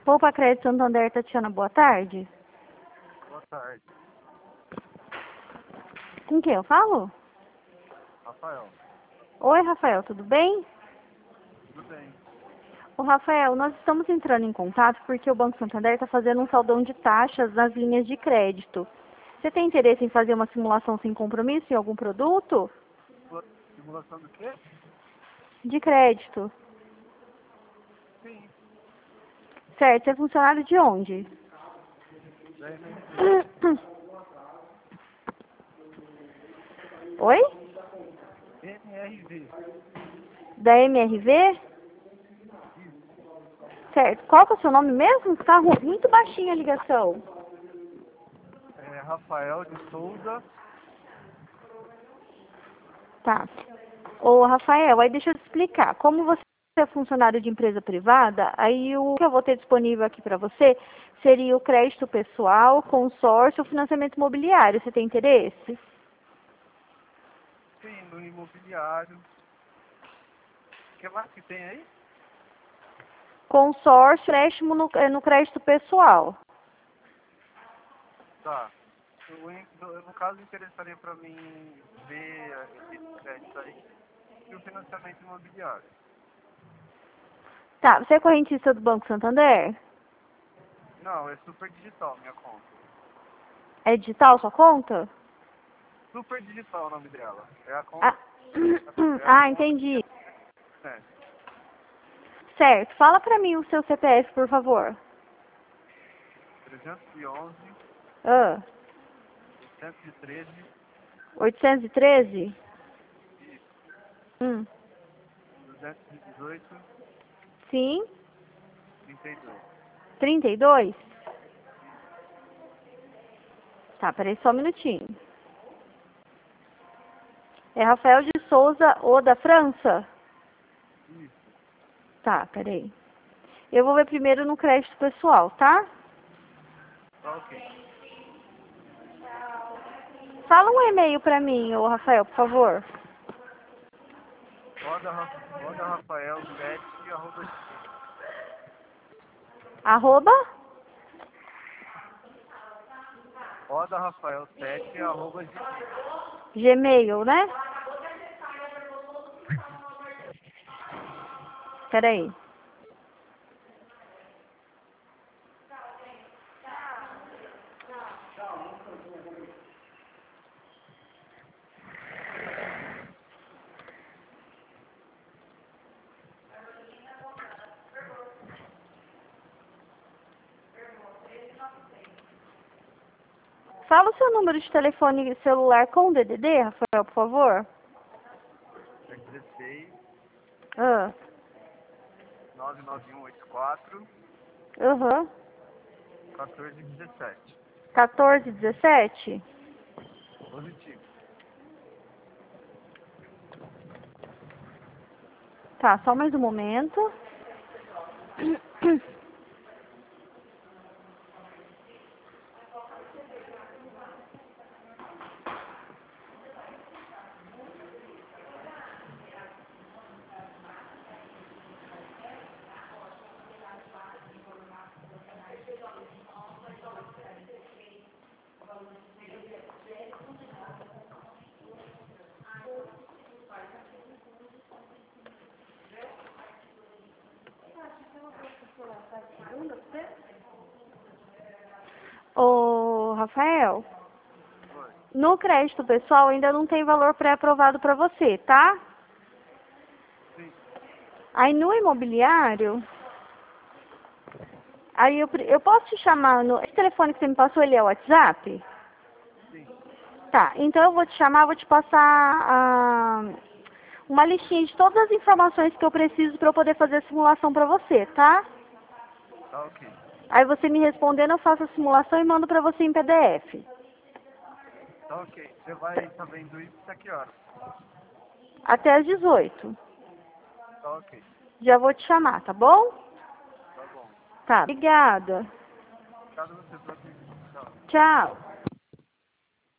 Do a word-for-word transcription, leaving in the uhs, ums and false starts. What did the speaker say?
Poupa Crédito Santander, Tatiana, boa tarde. Boa tarde. Com quem eu falo? Rafael. Oi, Rafael, tudo bem? Tudo bem. Ô, Rafael, nós estamos entrando em contato porque o Banco Santander está fazendo um saldão de taxas nas linhas de crédito. Você tem interesse em fazer uma simulação sem compromisso em algum produto? Simulação do quê? De crédito. Sim. Certo, você é funcionário de onde? Da M R V. Oi? M R V. Da M R V? Certo. Qual que é o seu nome mesmo? Está muito baixinha a ligação. É Rafael de Souza. Tá. Ô, Rafael, aí deixa eu te explicar. Como você é funcionário de empresa privada, aí o que eu vou ter disponível aqui para você seria o crédito pessoal, consórcio, financiamento imobiliário. Você tem interesse? Sim, no imobiliário. O que mais que tem aí? Consórcio, empréstimo no, eh, no crédito pessoal. Tá. Eu, en- no, no caso, interessaria para mim ver esse crédito aí e o financiamento imobiliário. Tá, você é correntista do Banco Santander? Não, é super digital minha conta. É digital sua conta? Super digital o nome dela. É a conta. Ah, É a ah, conta que entendi. é. Certo. Fala pra mim o seu C P F, por favor. trezentos e onze, Ah, oitocentos e treze, oitocentos e treze? Hum. duzentos e dezoito, Sim. trinta e dois. trinta e dois? Tá, peraí só um minutinho. É Rafael de Souza, ou da França? Isso. Tá, peraí. Eu vou ver primeiro no crédito pessoal, tá? Tá ok. Fala um e-mail pra mim, ô Rafael, por favor. Roda, Ra- roda Rafael sete, arroba Arroba? roda Rafael sete, arroba gmail. Gmail, né? Peraí. Fala o seu número de telefone celular com D D D, Rafael, por favor. É dezesseis, Ah, nove nove um oito quatro, aham. quatorze dezessete. quatorze, dezessete? Positivo. Tá, só mais um momento. Ô, Rafael, Oi. no crédito pessoal ainda não tem valor pré-aprovado para você, tá? Sim. Aí no imobiliário, aí eu, pre- eu posso te chamar no... Esse telefone que você me passou, ele é o WhatsApp? Sim. Tá, então eu vou te chamar, vou te passar ah, uma listinha de todas as informações que eu preciso para eu poder fazer a simulação para você, tá? Tá ok. Aí você me respondendo, eu faço a simulação e mando para você em P D F. Tá ok. Você vai estar vendo isso até que horas? Até às dezoito. Tá ok. Já vou te chamar, tá bom? Tá bom. Tá, obrigada. Obrigado a você pela atenção. Tchau. Tchau.